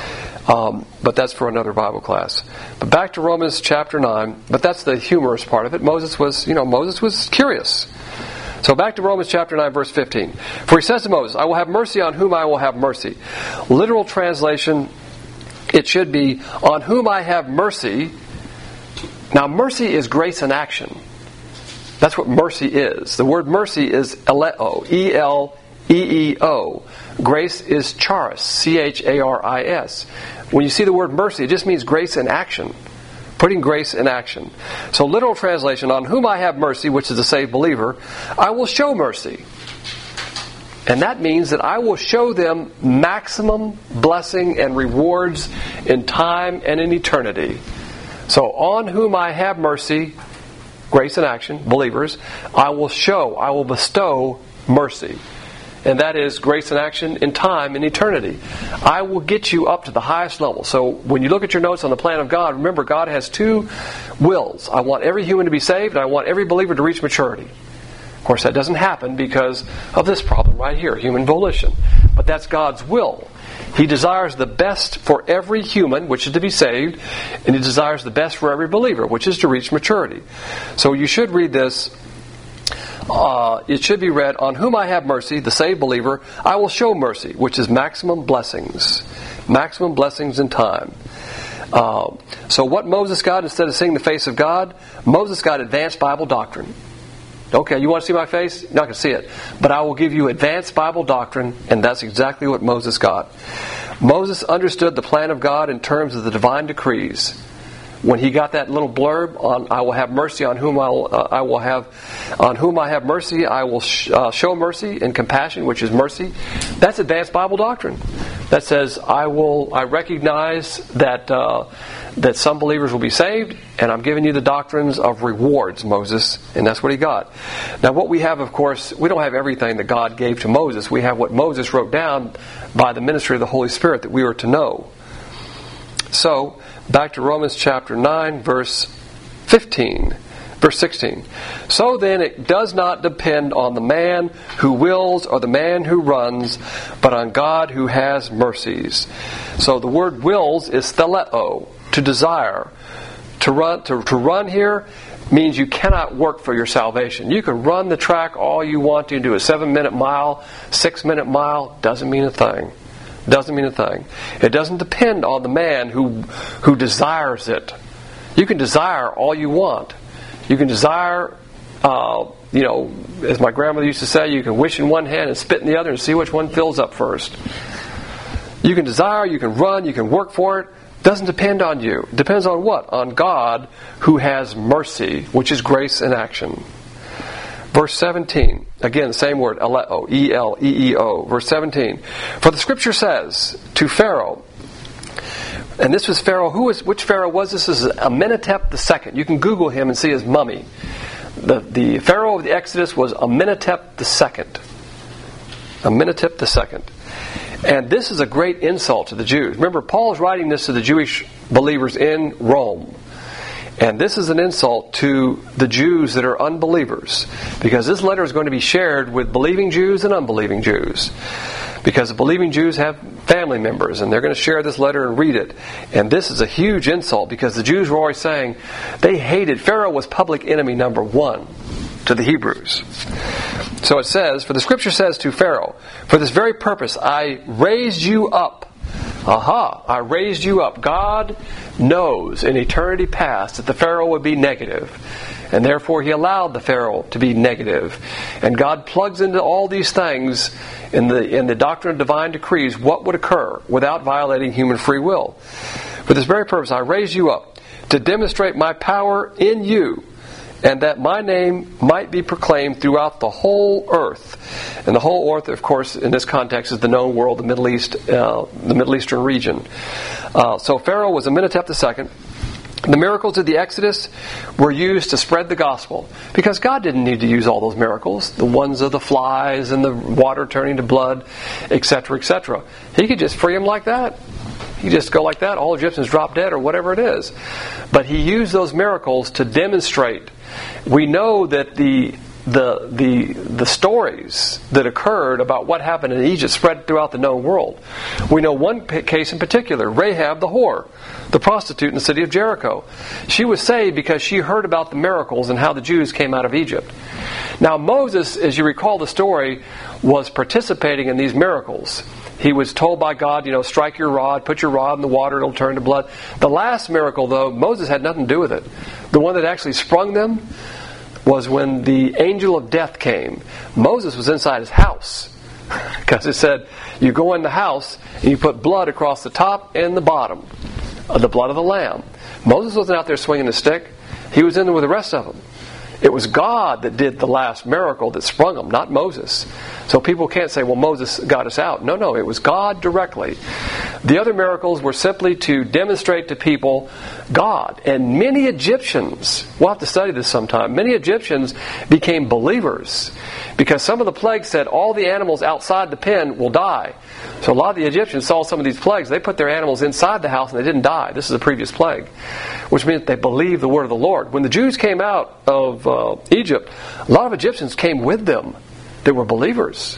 Um, but that's for another Bible class. But back to Romans chapter nine. But that's the humorous part of it. Moses was, you know, Moses was curious. So back to Romans chapter nine, verse fifteen. For he says to Moses, I will have mercy on whom I will have mercy. Literal translation, it should be, on whom I have mercy. Now, mercy is grace in action. That's what mercy is. The word mercy is eleo, E L E E O. Grace is charis, C H A R I S. When you see the word mercy, it just means grace in action. Putting grace in action. So literal translation, on whom I have mercy, which is a saved believer, I will show mercy. And that means that I will show them maximum blessing and rewards in time and in eternity. So on whom I have mercy, grace in action, believers, I will show, I will bestow mercy. And that is grace in action in time and eternity. I will get you up to the highest level. So when you look at your notes on the plan of God, remember God has two wills. I want every human to be saved, and I want every believer to reach maturity. Of course, that doesn't happen because of this problem right here, human volition. But that's God's will. He desires the best for every human, which is to be saved, and He desires the best for every believer, which is to reach maturity. So you should read this. Uh, it should be read, on whom I have mercy, the saved believer, I will show mercy, which is maximum blessings. Maximum blessings in time. Uh, so what Moses got, instead of seeing the face of God, Moses got advanced Bible doctrine. Okay, you want to see my face? You're not going to see it. But I will give you advanced Bible doctrine, and that's exactly what Moses got. Moses understood the plan of God in terms of the divine decrees. When he got that little blurb on, I will have mercy on whom I will, uh, I will have, on whom I have mercy, I will sh- uh, show mercy and compassion, which is mercy. That's advanced Bible doctrine. That says, I will, I recognize that uh, that some believers will be saved, and I'm giving you the doctrines of rewards, Moses, and that's what he got. Now, what we have, of course, we don't have everything that God gave to Moses. We have what Moses wrote down by the ministry of the Holy Spirit that we are to know. So, back to Romans chapter nine, verse fifteen. Verse sixteen. So then it does not depend on the man who wills or the man who runs, but on God who has mercies. So the word wills is theleo, to desire. To run, to, to run here means you cannot work for your salvation. You can run the track all you want to, do a seven-minute mile, six-minute mile, doesn't mean a thing. Doesn't mean a thing. It doesn't depend on the man who who desires it. You can desire all you want. You can desire, uh, you know, as my grandmother used to say, you can wish in one hand and spit in the other and see which one fills up first. You can desire, you can run, you can work for it. Doesn't depend on you. It depends on what? On God who has mercy, which is grace in action. Verse seventeen. Again, the same word, eleo, E L E E O. Verse seventeen. For the Scripture says to Pharaoh, and this was Pharaoh, who was, which Pharaoh was this? This is Amenhotep the Second. You can Google him and see his mummy. The, the Pharaoh of the Exodus was Amenhotep the Second. Amenhotep the Second. And this is a great insult to the Jews. Remember, Paul is writing this to the Jewish believers in Rome. And this is an insult to the Jews that are unbelievers. Because this letter is going to be shared with believing Jews and unbelieving Jews. Because the believing Jews have family members, and they're going to share this letter and read it. And this is a huge insult, because the Jews were always saying they hated, Pharaoh was public enemy number one to the Hebrews. So it says, for the Scripture says to Pharaoh, for this very purpose I raised you up. Aha, I raised you up. God knows in eternity past that the Pharaoh would be negative. And therefore he allowed the Pharaoh to be negative. And God plugs into all these things in the in the doctrine of divine decrees what would occur without violating human free will. For this very purpose I raised you up, to demonstrate my power in you, and that my name might be proclaimed throughout the whole earth. And the whole earth, of course, in this context, is the known world, the Middle East, uh, the Middle Eastern region. Uh, so Pharaoh was Amenhotep the Second. The miracles of the Exodus were used to spread the gospel, because God didn't need to use all those miracles, the ones of the flies and the water turning to blood, et cetera, et cetera. He could just free them like that. You just go like that, all Egyptians drop dead or whatever it is. But he used those miracles to demonstrate. We know that the the the the stories that occurred about what happened in Egypt spread throughout the known world. We know one case in particular, Rahab the whore, the prostitute in the city of Jericho. She was saved because she heard about the miracles and how the Jews came out of Egypt. Now Moses, as you recall the story, was participating in these miracles. He was told by God, you know, strike your rod, put your rod in the water, it'll turn to blood. The last miracle, though, Moses had nothing to do with it. The one that actually sprung them was when the angel of death came. Moses was inside his house. Because it said, you go in the house and you put blood across the top and the bottom. Of the blood of the lamb. Moses wasn't out there swinging a stick. He was in there with the rest of them. It was God that did the last miracle that sprung them, not Moses. So people can't say, well, Moses got us out. No, no, it was God directly. The other miracles were simply to demonstrate to people God. And many Egyptians, we'll have to study this sometime, many Egyptians became believers because some of the plagues said all the animals outside the pen will die. So a lot of the Egyptians saw some of these plagues. They put their animals inside the house and they didn't die. This is a previous plague, which means they believed the word of the Lord. When the Jews came out of uh, Egypt, a lot of Egyptians came with them that were believers.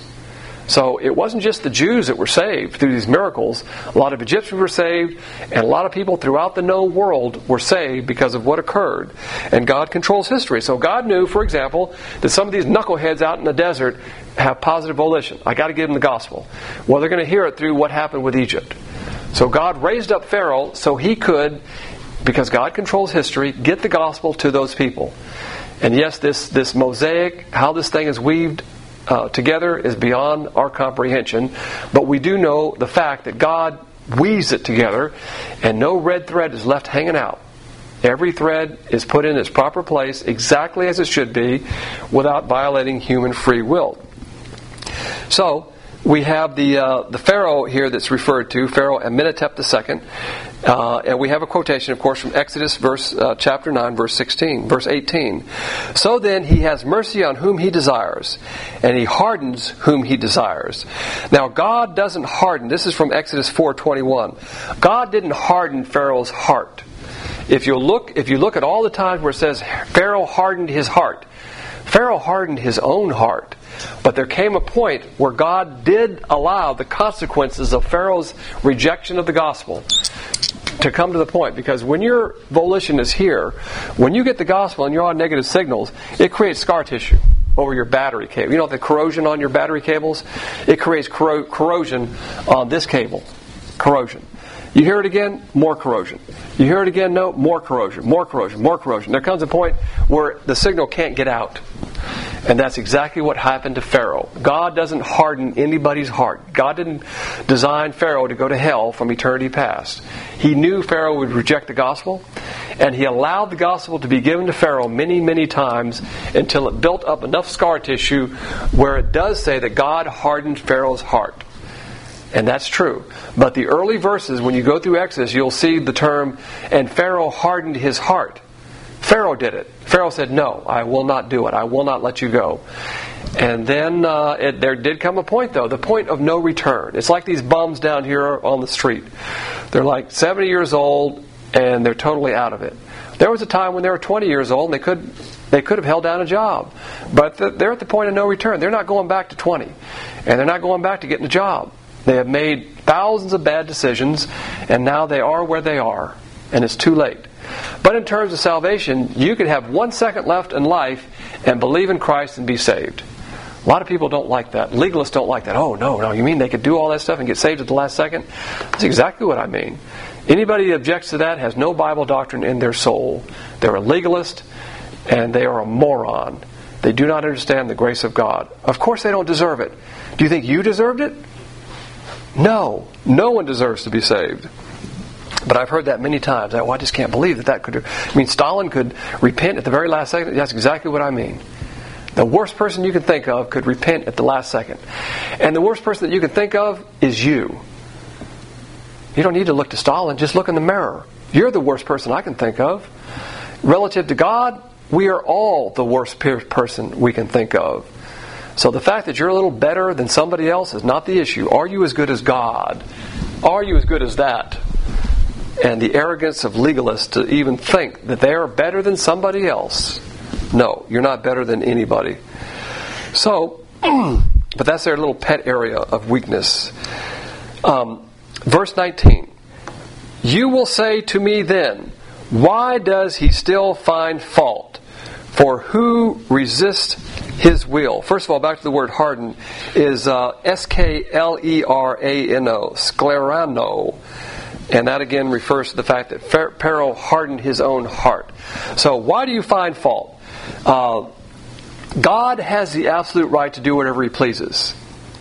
So it wasn't just the Jews that were saved through these miracles. A lot of Egyptians were saved, and a lot of people throughout the known world were saved because of what occurred. And God controls history. So God knew, for example, that some of these knuckleheads out in the desert have positive volition. I got to give them the gospel. Well, they're going to hear it through what happened with Egypt. So God raised up Pharaoh so he could, because God controls history, get the gospel to those people. And yes, this, this mosaic, how this thing is weaved Uh, together is beyond our comprehension, but we do know the fact that God weaves it together and no red thread is left hanging out. Every thread is put in its proper place exactly as it should be without violating human free will. So we have the uh, the Pharaoh here that's referred to, Pharaoh Amenhotep the Second, uh, and we have a quotation, of course, from Exodus, verse uh, chapter nine, verse sixteen, verse eighteen. So then he has mercy on whom he desires, and he hardens whom he desires. Now God doesn't harden. This is from Exodus four twenty-one. God didn't harden Pharaoh's heart. If you look, if you look at all the times where it says Pharaoh hardened his heart, Pharaoh hardened his own heart. But there came a point where God did allow the consequences of Pharaoh's rejection of the gospel to come to the point. Because when your volition is here, when you get the gospel and you're on negative signals, it creates scar tissue over your battery cable. You know the corrosion on your battery cables? It creates corro- corrosion on this cable. Corrosion. You hear it again, more corrosion. You hear it again, no, more corrosion, more corrosion, more corrosion. There comes a point where the signal can't get out. And that's exactly what happened to Pharaoh. God doesn't harden anybody's heart. God didn't design Pharaoh to go to hell from eternity past. He knew Pharaoh would reject the gospel, and he allowed the gospel to be given to Pharaoh many, many times until it built up enough scar tissue where it does say that God hardened Pharaoh's heart. And that's true. But the early verses, when you go through Exodus, you'll see the term, and Pharaoh hardened his heart. Pharaoh did it. Pharaoh said, no, I will not do it. I will not let you go. And then uh, it, there did come a point, though, the point of no return. It's like these bums down here on the street. They're like seventy years old, and they're totally out of it. There was a time when they were twenty years old, and they could they could have held down a job. But the, they're at the point of no return. They're not going back to twenty. And they're not going back to getting a job. They have made thousands of bad decisions, and now they are where they are. And it's too late. But in terms of salvation, you could have one second left in life and believe in Christ and be saved. A lot of people don't like that. Legalists don't like that. Oh, no, no, you mean they could do all that stuff and get saved at the last second? That's exactly what I mean. Anybody that objects to that has no Bible doctrine in their soul. They're a legalist, and they are a moron. They do not understand the grace of God. Of course they don't deserve it. Do you think you deserved it? No. No one deserves to be saved. But I've heard that many times. Oh, I just can't believe that that could... I mean, Stalin could repent at the very last second. That's exactly what I mean. The worst person you can think of could repent at the last second. And the worst person that you can think of is you. You don't need to look to Stalin. Just look in the mirror. You're the worst person I can think of. Relative to God, we are all the worst person we can think of. So the fact that you're a little better than somebody else is not the issue. Are you as good as God? Are you as good as that? And the arrogance of legalists to even think that they are better than somebody else. No, you're not better than anybody. So, but that's their little pet area of weakness. Um, verse nineteen. You will say to me then, why does he still find fault? For who resists his will? First of all, back to the word harden, is uh, S K L E R A N O, sklerano. And that again refers to the fact that Pharaoh hardened his own heart. So why do you find fault? Uh, God has the absolute right to do whatever he pleases.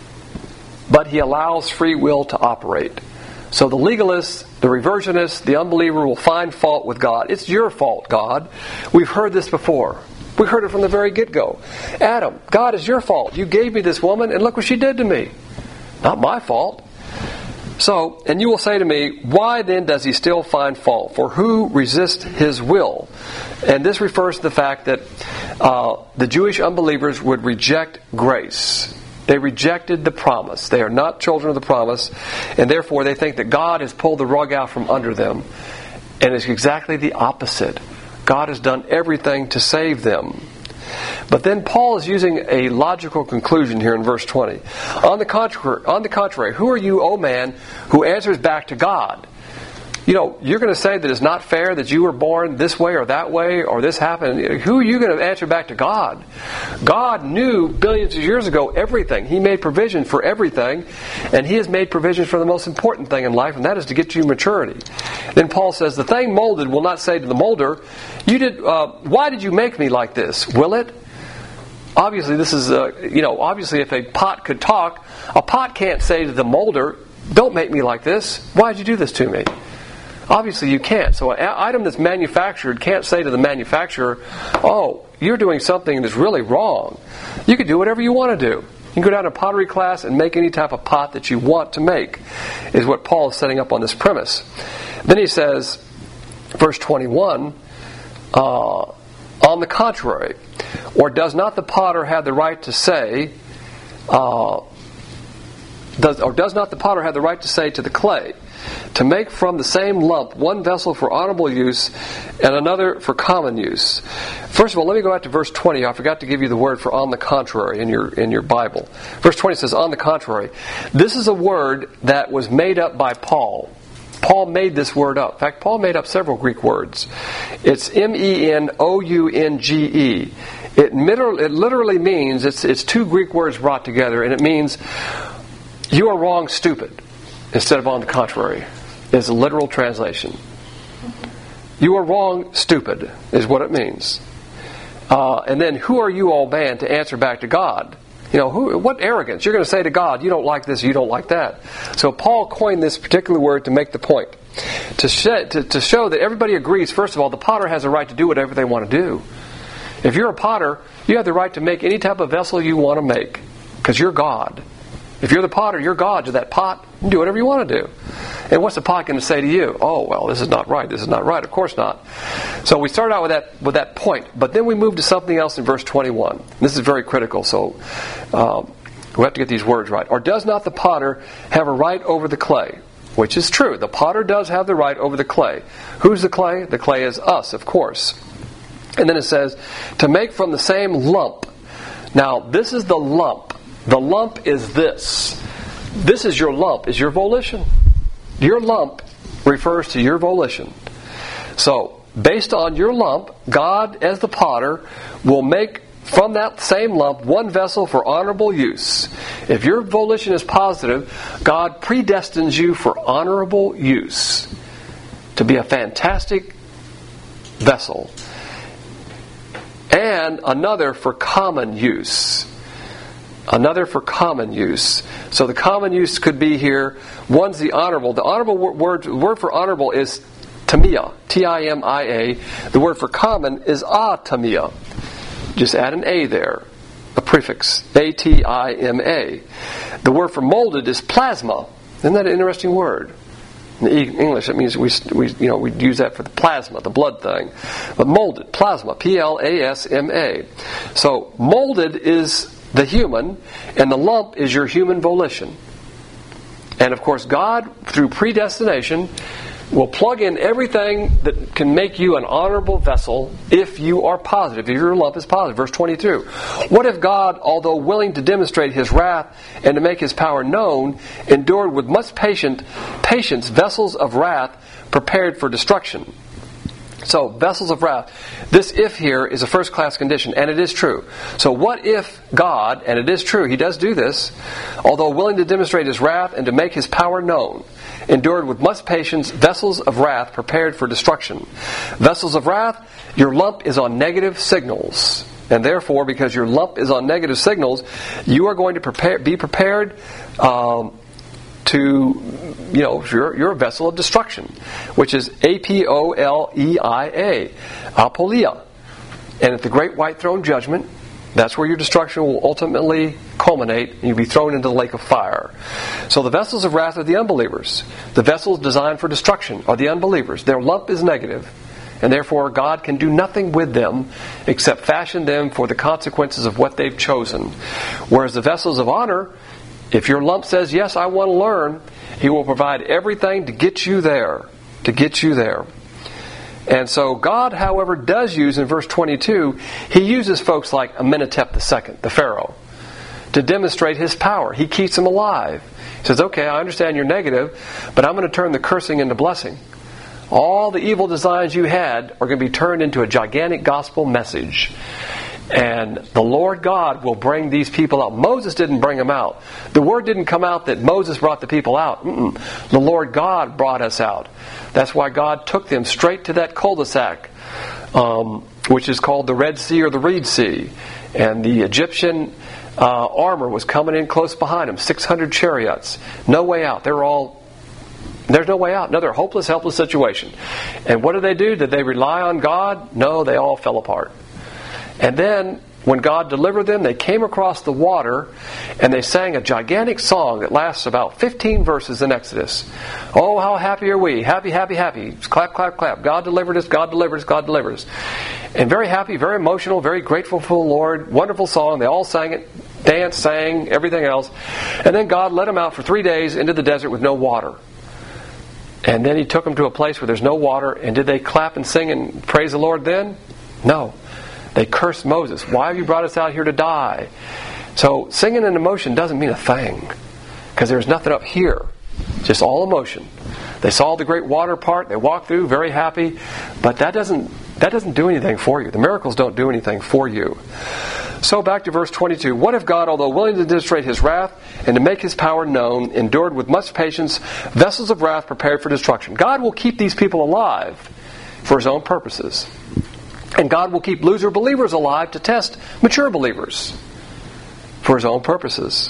But he allows free will to operate. So the legalist, the reversionist, the unbeliever will find fault with God. It's your fault, God. We've heard this before. We heard it from the very get-go. Adam, God, it's your fault. You gave me this woman, and look what she did to me. Not my fault. So, and you will say to me, why then does he still find fault? For who resists his will? And this refers to the fact that uh, the Jewish unbelievers would reject grace. They rejected the promise. They are not children of the promise, and therefore they think that God has pulled the rug out from under them. And it's exactly the opposite. God has done everything to save them. But then Paul is using a logical conclusion here in verse twenty. On the contrary, on the contrary, who are you, O man, who answers back to God? You know, you're going to say that it's not fair that you were born this way or that way or this happened. Who are you going to answer back to God? God knew billions of years ago everything. He made provision for everything, and He has made provision for the most important thing in life, and that is to get you maturity. Then Paul says, the thing molded will not say to the molder, "You did. Uh, why did you make me like this?" Will it? Obviously, this is, uh, you know, obviously if a pot could talk, a pot can't say to the molder, "Don't make me like this. Why did you do this to me?" Obviously you can't. So an item that's manufactured can't say to the manufacturer, "Oh, you're doing something that's really wrong." You can do whatever you want to do. You can go down to pottery class and make any type of pot that you want to make, is what Paul is setting up on this premise. Then he says, verse twenty-one, uh, on the contrary, or does not the potter have the right to say, uh, does, or does not the potter have the right to say to the clay, to make from the same lump one vessel for honorable use and another for common use? First of all, let me go back to verse twenty. I forgot to give you the word for on the contrary in your in your Bible. Verse twenty says, on the contrary. This is a word that was made up by Paul. Paul made this word up. In fact, Paul made up several Greek words. It's M E N O U N G E. It, it literally means, it's, it's two Greek words brought together, and it means you are wrong, stupid, instead of on the contrary. It's a literal translation. You are wrong, stupid, is what it means. Uh, and then, who are you, all man, to answer back to God? You know, who, what arrogance. You're going to say to God, you don't like this, you don't like that. So Paul coined this particular word to make the point. To, sh- to, to show that everybody agrees, first of all, the potter has a right to do whatever they want to do. If you're a potter, you have the right to make any type of vessel you want to make, because you're God. If you're the potter, you're God to that pot. You can do whatever you want to do. And what's the pot going to say to you? Oh, well, this is not right. This is not right. Of course not. So we start out with that with that point. But then we move to something else in verse twenty-one. This is very critical, so um, we have to get these words right. Or does not the potter have a right over the clay? Which is true. The potter does have the right over the clay. Who's the clay? The clay is us, of course. And then it says, to make from the same lump. Now, this is the lump. The lump is this. This is your lump, is your volition. Your lump refers to your volition. So, based on your lump, God, as the potter, will make from that same lump one vessel for honorable use. If your volition is positive, God predestines you for honorable use. To be a fantastic vessel. And another for common use. Another for common use. So the common use could be here, one's the honorable. The honorable word, word for honorable is tamia, T I M I A. The word for common is atamia. Just add an A there, a prefix, A T I M A. The word for molded is plasma. Isn't that an interesting word? In English, it means we, we, you know, we use that for the plasma, the blood thing. But molded, plasma, P L A S M A. So molded is the human, and the lump is your human volition. And of course, God, through predestination, will plug in everything that can make you an honorable vessel if you are positive, if your lump is positive. Verse twenty-two. What if God, although willing to demonstrate His wrath and to make His power known, endured with much patient, patience vessels of wrath prepared for destruction? So, vessels of wrath. This if here is a first-class condition, and it is true. So what if God, and it is true, He does do this, although willing to demonstrate His wrath and to make His power known, endured with much patience vessels of wrath prepared for destruction. Vessels of wrath, your lump is on negative signals. And therefore, because your lump is on negative signals, you are going to prepare, be prepared um, to, you know, you're, you're a vessel of destruction, which is A P O L E I A, apoleia. And at the great white throne judgment, that's where your destruction will ultimately culminate, and you'll be thrown into the lake of fire. So the vessels of wrath are the unbelievers. The vessels designed for destruction are the unbelievers. Their lump is negative, and therefore God can do nothing with them except fashion them for the consequences of what they've chosen. Whereas the vessels of honor, if your lump says, yes, I want to learn, He will provide everything to get you there. To get you there. And so God, however, does use, in verse twenty-two, He uses folks like Amenhotep the Second, the Pharaoh, to demonstrate His power. He keeps them alive. He says, okay, I understand you're negative, but I'm going to turn the cursing into blessing. All the evil designs you had are going to be turned into a gigantic gospel message. And the Lord God will bring these people out. Moses didn't bring them out. The word didn't come out that Moses brought the people out. Mm-mm. The Lord God brought us out. That's why God took them straight to that cul-de-sac, um, which is called the Red Sea or the Reed Sea. And the Egyptian uh, armor was coming in close behind them. six hundred chariots. No way out. They were all... There's no way out. Another hopeless, helpless situation. And what did they do? Did they rely on God? No, they all fell apart. And then, when God delivered them, they came across the water, and they sang a gigantic song that lasts about fifteen verses in Exodus. Oh, how happy are we. Happy, happy, happy. Clap, clap, clap. God delivered us, God delivered us, God delivered us. And very happy, very emotional, very grateful for the Lord. Wonderful song. They all sang it, danced, sang, everything else. And then God led them out for three days into the desert with no water. And then He took them to a place where there's no water. And did they clap and sing and praise the Lord then? No. They cursed Moses. Why have you brought us out here to die? So singing and emotion doesn't mean a thing. Because there's nothing up here. Just all emotion. They saw the great water part. They walked through, very happy. But that doesn't that doesn't do anything for you. The miracles don't do anything for you. So back to verse twenty-two. What if God, although willing to demonstrate His wrath and to make His power known, endured with much patience vessels of wrath prepared for destruction? God will keep these people alive for His own purposes. And God will keep loser believers alive to test mature believers for His own purposes.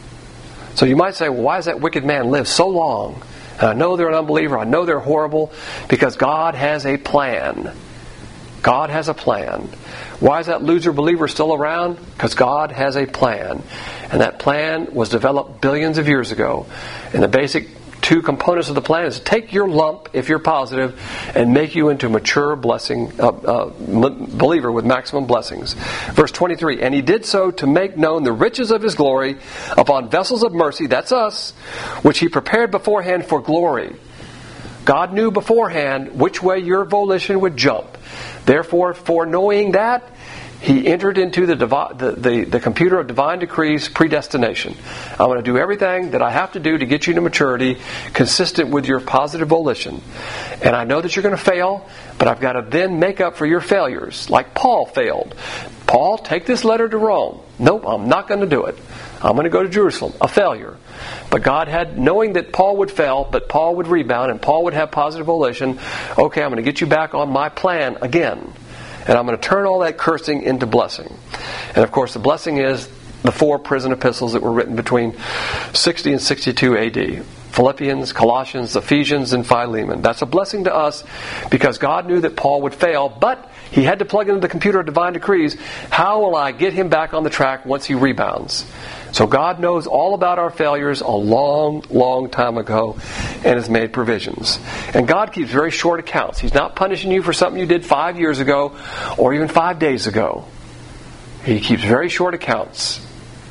So you might say, well, why does that wicked man live so long? And I know they're an unbeliever. I know they're horrible. Because God has a plan. God has a plan. Why is that loser believer still around? Because God has a plan. And that plan was developed billions of years ago. And the basic two components of the plan is to take your lump, if you're positive, and make you into a mature blessing uh, uh, believer with maximum blessings. Verse twenty-three, and He did so to make known the riches of His glory upon vessels of mercy, that's us, which He prepared beforehand for glory. God knew beforehand which way your volition would jump. Therefore, foreknowing that, He entered into the, divi- the, the, the computer of divine decrees, predestination. I'm going to do everything that I have to do to get you to maturity, consistent with your positive volition. And I know that you're going to fail, but I've got to then make up for your failures, like Paul failed. Paul, take this letter to Rome. Nope, I'm not going to do it. I'm going to go to Jerusalem. A failure. But God had, knowing that Paul would fail, but Paul would rebound, and Paul would have positive volition, okay, I'm going to get you back on my plan again. And I'm going to turn all that cursing into blessing. And of course, the blessing is the four prison epistles that were written between sixty and sixty-two A D. Philippians, Colossians, Ephesians, and Philemon. That's a blessing to us because God knew that Paul would fail, but He had to plug into the computer of divine decrees. How will I get him back on the track once he rebounds? So God knows all about our failures a long, long time ago and has made provisions. And God keeps very short accounts. He's not punishing you for something you did five years ago or even five days ago. He keeps very short accounts.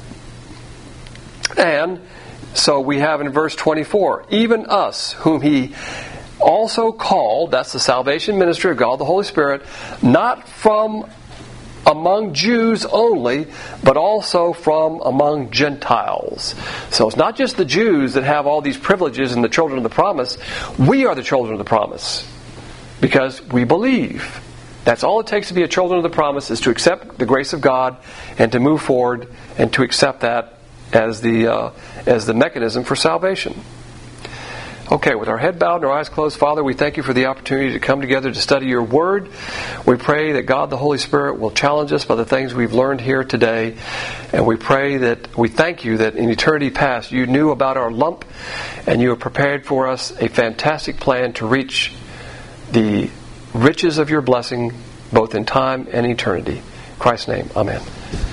And so we have in verse twenty-four, even us whom He also called, that's the salvation ministry of God the Holy Spirit, not from among Jews only, but also from among Gentiles. So it's not just the Jews that have all these privileges and the children of the promise. We are the children of the promise because we believe. That's all it takes to be a children of the promise, is to accept the grace of God and to move forward and to accept that as the uh, as the mechanism for salvation. Okay, with our head bowed and our eyes closed, Father, we thank You for the opportunity to come together to study Your Word. We pray that God the Holy Spirit will challenge us by the things we've learned here today. And we pray that, we thank You that in eternity past You knew about our lump and You have prepared for us a fantastic plan to reach the riches of Your blessing both in time and eternity. In Christ's name, amen.